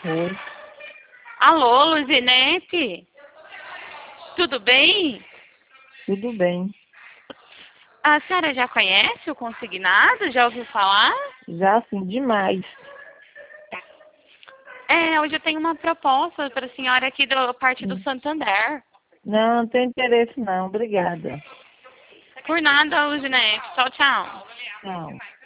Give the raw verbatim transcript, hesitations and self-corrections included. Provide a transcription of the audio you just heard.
Oi, Alô, Luzinete? Tudo bem? tudo bem. A senhora já conhece o consignado? Já ouviu falar? Já assim, demais. É, hoje eu tenho uma proposta para a senhora aqui da parte do Hum. Santander. Não, não tenho interesse não, obrigada. Por nada, Luzinete. Tchau, tchau. Tchau.